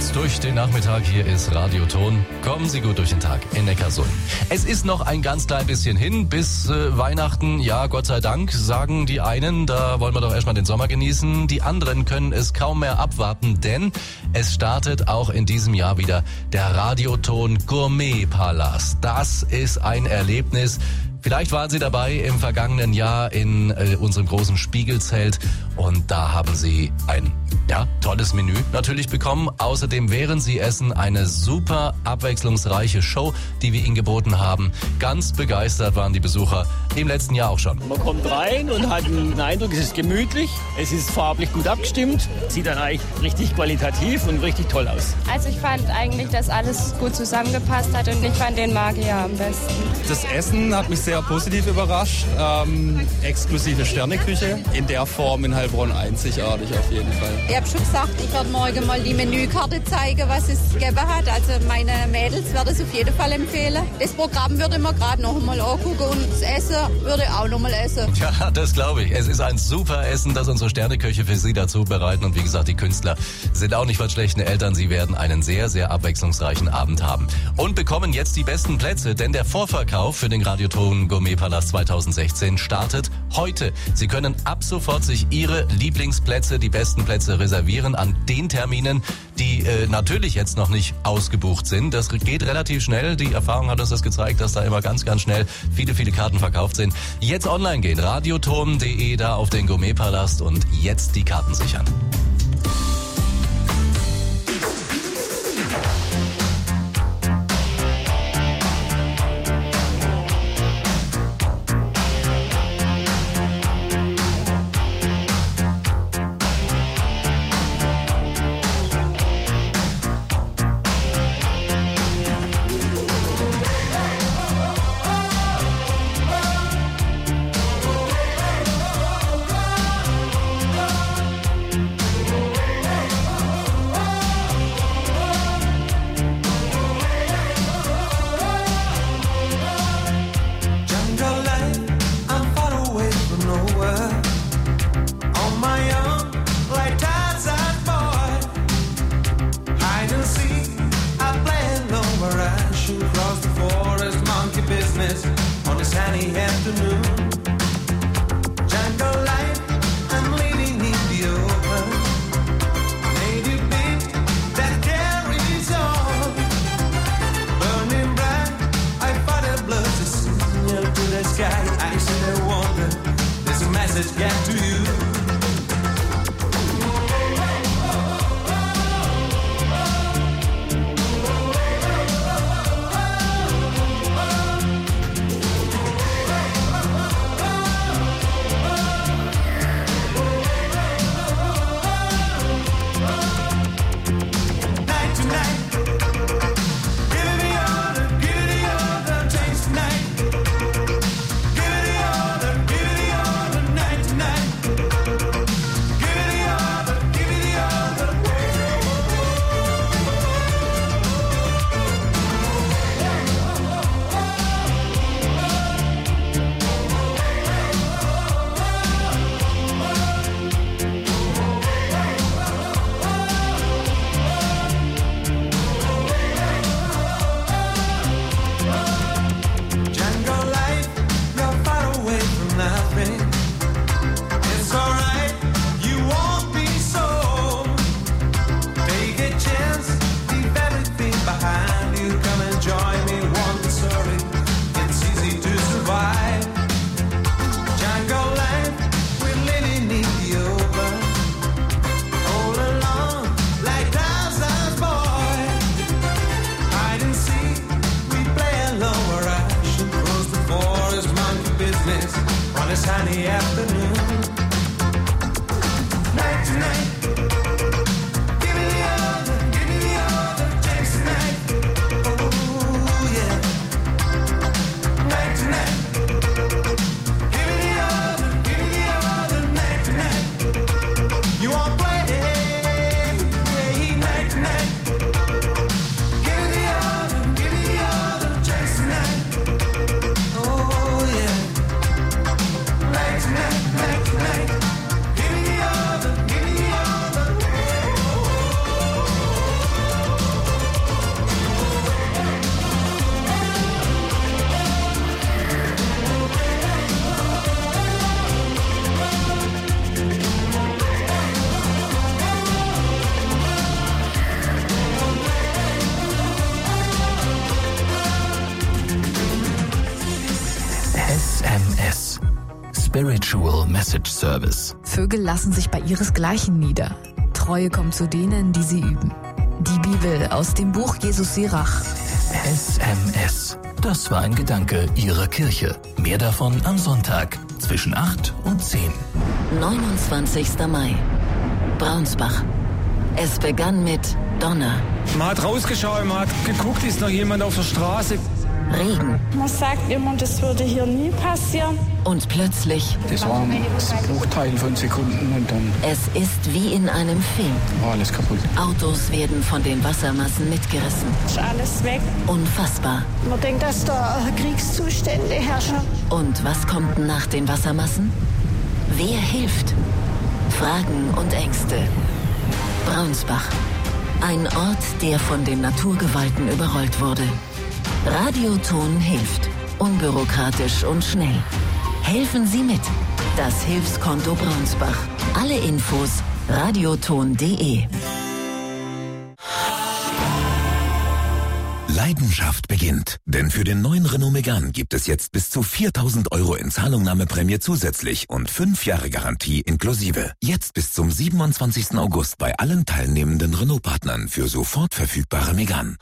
geht's durch den Nachmittag. Hier ist Radioton. Kommen Sie gut durch den Tag in Neckarsulm. Es ist noch ein ganz klein bisschen hin bis Weihnachten. Ja, Gott sei Dank, sagen die einen. Da wollen wir doch erstmal den Sommer genießen. Die anderen können es kaum mehr abwarten, denn es startet auch in diesem Jahr wieder der Radioton Gourmet-Palast. Das ist ein Erlebnis. Vielleicht waren Sie dabei im vergangenen Jahr in unserem großen Spiegelzelt und da haben Sie ein tolles Menü natürlich bekommen. Außerdem, während Sie essen, eine super abwechslungsreiche Show, die wir Ihnen geboten haben. Ganz begeistert waren die Besucher im letzten Jahr auch schon. Man kommt rein und hat den Eindruck, es ist gemütlich, es ist farblich gut abgestimmt, sieht dann eigentlich richtig qualitativ und richtig toll aus. Also ich fand eigentlich, dass alles gut zusammengepasst hat und ich fand den Magier am besten. Das Essen hat mich sehr positiv überrascht. Exklusive Sterneküche, in der Form in Heilbronn einzigartig auf jeden Fall. Ich habe schon gesagt, ich werde morgen mal die Menükarte zeigen, was es gegeben hat. Also meine Mädels werden es auf jeden Fall empfehlen. Das Programm würde man gerade noch einmal angucken und das Essen würde auch noch mal essen. Ja, das glaube ich. Es ist ein super Essen, das unsere Sterneköche für Sie dazu bereiten. Und wie gesagt, die Künstler sind auch nicht von schlechten Eltern. Sie werden einen sehr, sehr abwechslungsreichen Abend haben. Und bekommen jetzt die besten Plätze, denn der Vorverkauf für den Radioton Gourmet-Palast 2016 startet heute. Sie können ab sofort sich Ihre Lieblingsplätze, die besten Plätze reservieren an den Terminen, die natürlich jetzt noch nicht ausgebucht sind. Das geht relativ schnell. Die Erfahrung hat uns das gezeigt, dass da immer ganz, ganz schnell viele, viele Karten verkauft sind. Jetzt online gehen, radioton.de, da auf den Gourmet-Palast und jetzt die Karten sichern. On a sunny afternoon, jungle life, I'm living in the open. Native beat that carries on, burning bright. I find a blood to signal to the sky. I sit and wonder, there's a message get to you. On a sunny afternoon, night to night. Give me the other chance tonight. Oh yeah, night to night. Give me the other night to night. You won't play night to night. Give me the other chance tonight. Oh yeah. Night, night, night, night. Give me the other Spiritual Message Service. Vögel lassen sich bei ihresgleichen nieder. Treue kommt zu denen, die sie üben. Die Bibel aus dem Buch Jesus Sirach. SMS. Das war ein Gedanke Ihrer Kirche. Mehr davon am Sonntag zwischen 8 und 10. 29. Mai. Braunsbach. Es begann mit Donner. Man hat rausgeschaut, man hat geguckt, ist noch jemand auf der Straße. Regen. Man sagt immer, das würde hier nie passieren. Und plötzlich... Das war ein Bruchteil von Sekunden und dann... Es ist wie in einem Film. War alles kaputt. Autos werden von den Wassermassen mitgerissen. Ist alles weg. Unfassbar. Man denkt, dass da Kriegszustände herrschen. Und was kommt nach den Wassermassen? Wer hilft? Fragen und Ängste. Braunsbach. Ein Ort, der von den Naturgewalten überrollt wurde. Radioton hilft. Unbürokratisch und schnell. Helfen Sie mit. Das Hilfskonto Braunsbach. Alle Infos radioton.de. Leidenschaft beginnt. Denn für den neuen Renault Megane gibt es jetzt bis zu 4.000 € in Zahlungnahmeprämie zusätzlich und 5 Jahre Garantie inklusive. Jetzt bis zum 27. August bei allen teilnehmenden Renault-Partnern für sofort verfügbare Megane.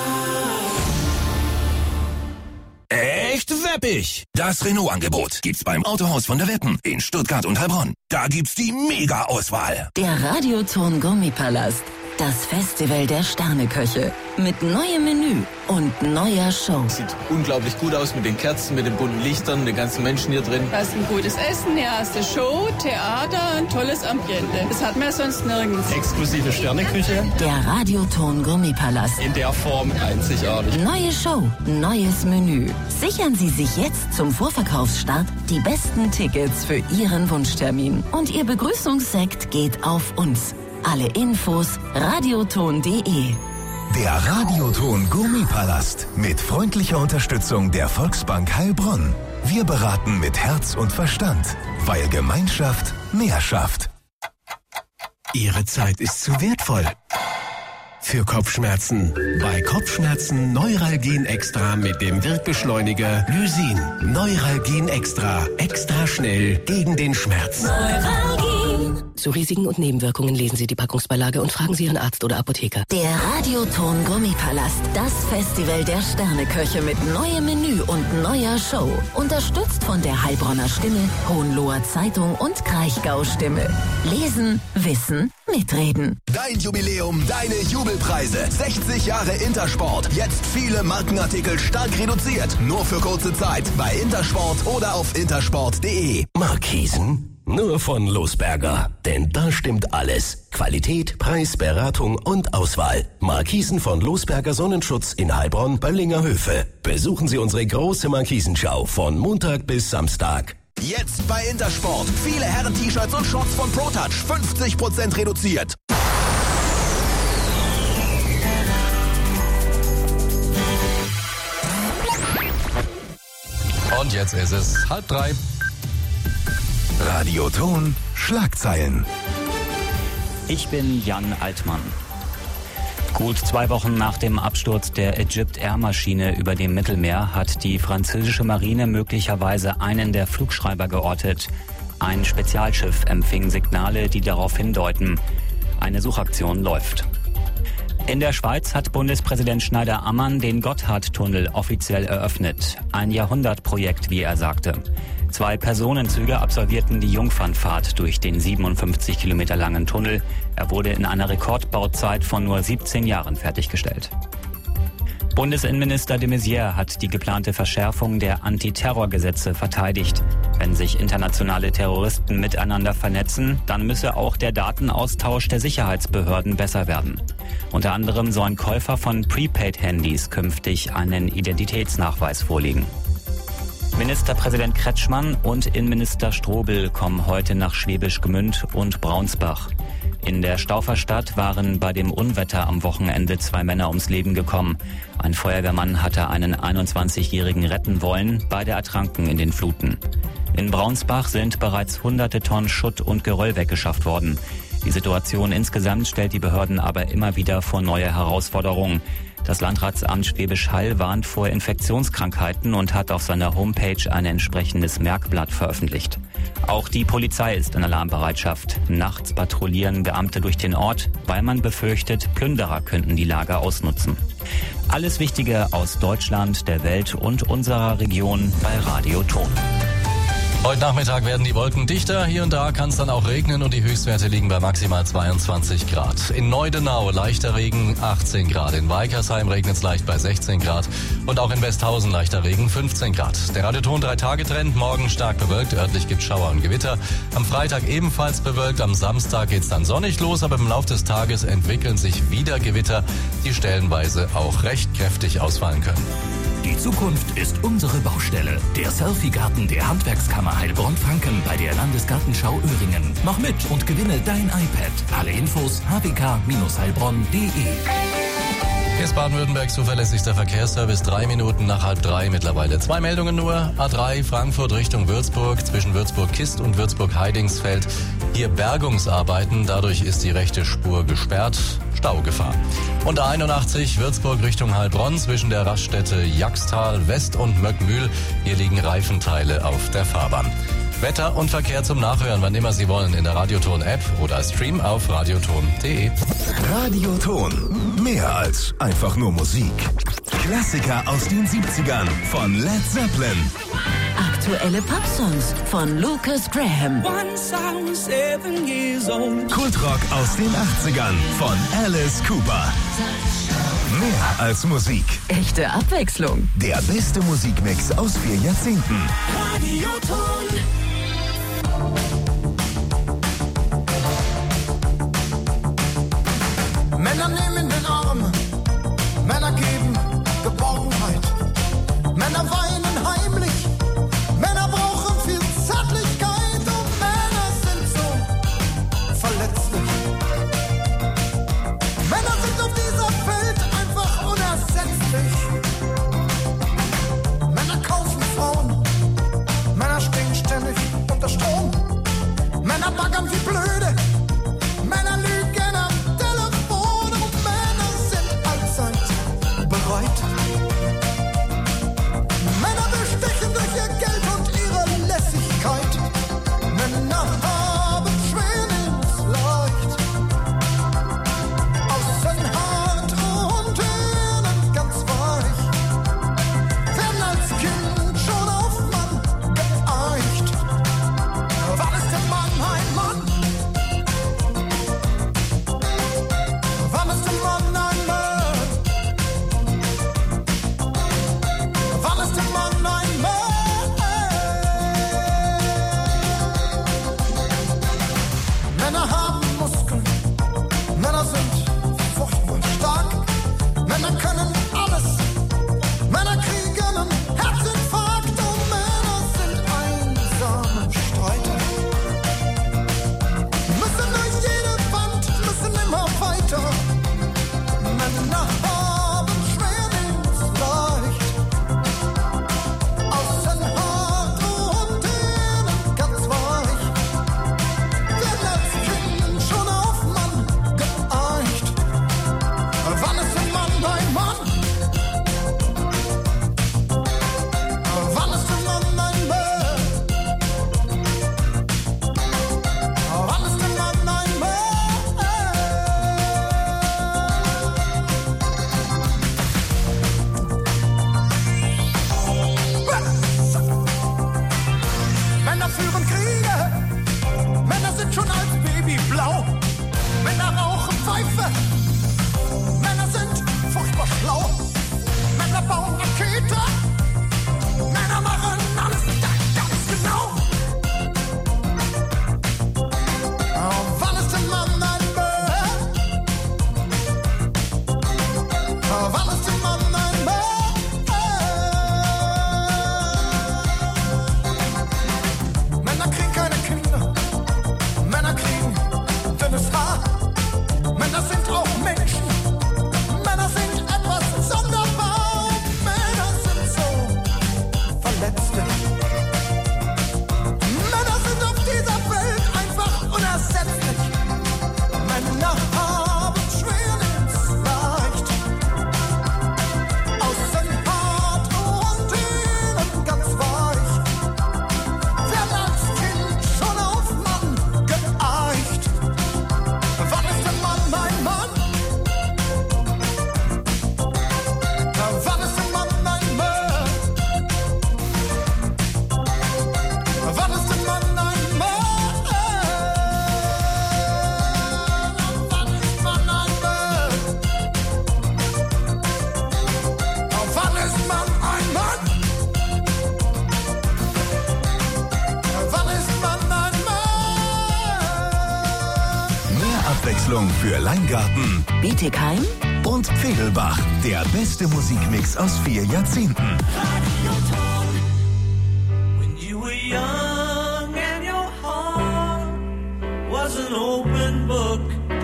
Echt weppig! Das Renault-Angebot gibt's beim Autohaus von der Weppen in Stuttgart und Heilbronn. Da gibt's die Mega-Auswahl. Der Radioton Gummipalast. Das Festival der Sterneköche. Mit neuem Menü und neuer Show. Sieht unglaublich gut aus mit den Kerzen, mit den bunten Lichtern, den ganzen Menschen hier drin. Da ist ein gutes Essen, hier hast du Show, Theater, ein tolles Ambiente. Das hat man ja sonst nirgends. Exklusive Sterneküche. Der Radioton Gummipalast. In der Form einzigartig. Neue Show, neues Menü. Sichern Sie sich jetzt zum Vorverkaufsstart die besten Tickets für Ihren Wunschtermin. Und Ihr Begrüßungssekt geht auf uns. Alle Infos radioton.de. Der Radioton Gummipalast mit freundlicher Unterstützung der Volksbank Heilbronn. Wir beraten mit Herz und Verstand, weil Gemeinschaft mehr schafft. Ihre Zeit ist zu wertvoll für Kopfschmerzen. Bei Kopfschmerzen Neuralgin Extra mit dem Wirkbeschleuniger Lysin. Neuralgin Extra. Extra schnell gegen den Schmerz. Neuralgin. Zu Risiken und Nebenwirkungen lesen Sie die Packungsbeilage und fragen Sie Ihren Arzt oder Apotheker. Der Radioton Gummipalast. Das Festival der Sterneköche mit neuem Menü und neuer Show. Unterstützt von der Heilbronner Stimme, Hohenloher Zeitung und Kraichgau Stimme. Lesen, wissen, mitreden. Dein Jubiläum, deine Jubelpreise. 60 Jahre Intersport. Jetzt viele Markenartikel stark reduziert. Nur für kurze Zeit. Bei Intersport oder auf intersport.de. Markisen? Nur von Losberger. Denn da stimmt alles. Qualität, Preis, Beratung und Auswahl. Markisen von Losberger Sonnenschutz in Heilbronn, Böllinger Höfe. Besuchen Sie unsere große Markisenschau von Montag bis Samstag. Jetzt bei Intersport. Viele Herren-T-Shirts und Shorts von ProTouch. 50% reduziert. Und jetzt ist es 2:30. Radioton Schlagzeilen. Ich bin Jan Altmann. Gut 2 Wochen nach dem Absturz der Egypt Air Maschine über dem Mittelmeer hat die französische Marine möglicherweise einen der Flugschreiber geortet. Ein Spezialschiff empfing Signale, die darauf hindeuten. Eine Suchaktion läuft. In der Schweiz hat Bundespräsident Schneider-Ammann den Gotthardtunnel offiziell eröffnet. Ein Jahrhundertprojekt, wie er sagte. 2 Personenzüge absolvierten die Jungfernfahrt durch den 57 Kilometer langen Tunnel. Er wurde in einer Rekordbauzeit von nur 17 Jahren fertiggestellt. Bundesinnenminister de Maizière hat die geplante Verschärfung der Antiterrorgesetze verteidigt. Wenn sich internationale Terroristen miteinander vernetzen, dann müsse auch der Datenaustausch der Sicherheitsbehörden besser werden. Unter anderem sollen Käufer von Prepaid-Handys künftig einen Identitätsnachweis vorlegen. Ministerpräsident Kretschmann und Innenminister Strobel kommen heute nach Schwäbisch Gmünd und Braunsbach. In der Stauferstadt waren bei dem Unwetter am Wochenende 2 Männer ums Leben gekommen. Ein Feuerwehrmann hatte einen 21-Jährigen retten wollen, beide ertranken in den Fluten. In Braunsbach sind bereits hunderte Tonnen Schutt und Geröll weggeschafft worden. Die Situation insgesamt stellt die Behörden aber immer wieder vor neue Herausforderungen. Das Landratsamt Schwäbisch Hall warnt vor Infektionskrankheiten und hat auf seiner Homepage ein entsprechendes Merkblatt veröffentlicht. Auch die Polizei ist in Alarmbereitschaft. Nachts patrouillieren Beamte durch den Ort, weil man befürchtet, Plünderer könnten die Lage ausnutzen. Alles Wichtige aus Deutschland, der Welt und unserer Region bei Radio Ton. Heute Nachmittag werden die Wolken dichter. Hier und da kann es dann auch regnen und die Höchstwerte liegen bei maximal 22 Grad. In Neudenau leichter Regen, 18 Grad. In Weikersheim regnet es leicht bei 16 Grad. Und auch in Westhausen leichter Regen, 15 Grad. Der Radioton 3-Tage-Trend, morgen stark bewölkt, örtlich gibt Schauer und Gewitter. Am Freitag ebenfalls bewölkt, am Samstag geht's dann sonnig los, aber im Laufe des Tages entwickeln sich wieder Gewitter, die stellenweise auch recht kräftig ausfallen können. Die Zukunft ist unsere Baustelle. Der Selfie-Garten der Handwerkskammer Heilbronn-Franken bei der Landesgartenschau Öhringen. Mach mit und gewinne dein iPad. Alle Infos hwk-heilbronn.de. Hier ist Baden-Württembergs zuverlässigster Verkehrsservice, 3 Minuten nach 2:30 mittlerweile. 2 Meldungen nur. A3 Frankfurt Richtung Würzburg, zwischen Würzburg-Kist und Würzburg-Heidingsfeld. Hier Bergungsarbeiten, dadurch ist die rechte Spur gesperrt. Staugefahr. Und A81 Würzburg Richtung Heilbronn, zwischen der Raststätte Jagstal West und Möckmühl. Hier liegen Reifenteile auf der Fahrbahn. Wetter und Verkehr zum Nachhören, wann immer Sie wollen, in der Radioton-App oder Stream auf radioton.de. Radioton. Mehr als einfach nur Musik. Klassiker aus den 70ern von Led Zeppelin. Aktuelle Popsongs von Lucas Graham. Kultrock aus den 80ern von Alice Cooper. Mehr als Musik. Echte Abwechslung. Der beste Musikmix aus 4 Jahrzehnten. Radioton. Männer nehmen den Arm, Männer geben Geborgenheit, Männer weinen heimlich, Männer brauchen viel Zärtlichkeit und Männer sind so verletzlich. Männer sind auf dieser Welt einfach unersetzlich. Männer kaufen Frauen, Männer stehen ständig unter Strom, Männer baggern wie blöde, Männer lügen am Telefon und Männer sind allzeit bereit. Männer bestechen durch ihr Geld und ihre Lässigkeit. Männer haben schwer leicht. Außen hart und innen ganz weich. Werden als Kind schon auf Mann geeicht. Wann ist der Mann ein Mann? Wann ist der Mann ein Mann? Wann ist der Mann ein Mann? Männer haben Muskeln, Männer sind furchtbar stark, Männer können alles, Männer kriegen einen Herzinfarkt und Männer sind einsame Streiter. Müssen durch jede Wand, müssen immer weiter. Männer haben schwer leicht. Außen hart und innen ganz weich. Werden als Kind schon auf Mann geeicht. Wann ist ein Mann ein Mann? Wann ist ein Mann ein Mann? Wann ist ein Mann ein Mann? Männer führen Kriege, Männer sind schon als Baby blau, Männer rauchen Pfeife, Männer sind furchtbar schlau, Männer bauen Rakete, Männer machen alles ganz genau. Wann ist der Mann ein Mann? Wann ist der Mann ein Mann? Männer kriegen keine Kinder, Männer kriegen dünnes Haar, Männer sind auch Abwechslung für Leingarten Bietigheim und Fedelbach. Der beste Musikmix aus 4 Jahrzehnten. When you were young and your heart was an open book,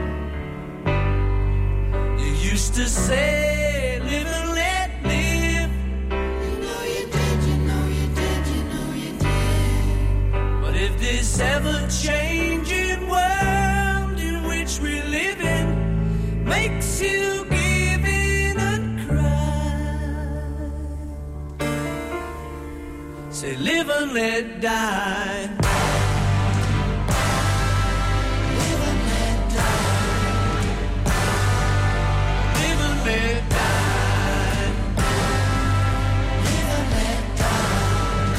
you used to say, live and let live. You know you did, you know you did, you know you did. But if this ever-changing world in which we live in makes you give in and cry, say live and let die. Live and let die. Live and let die. Live and let die.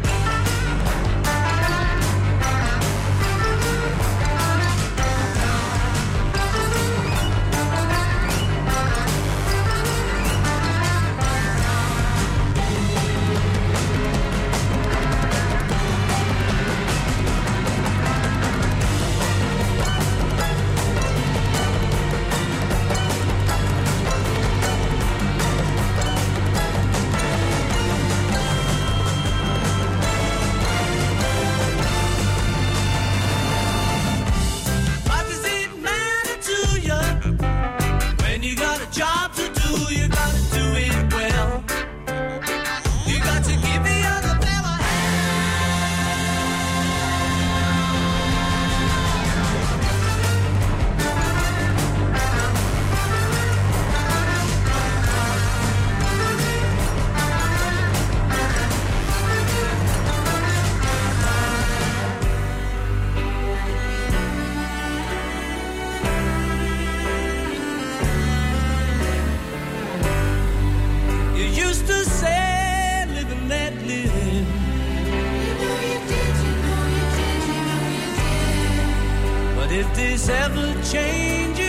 What does it matter to you? When you got a job to do, you gotta do it well. You got to give the other fella You used to say, live and let live. You know you did, you know you did, you know you did. But if this ever changes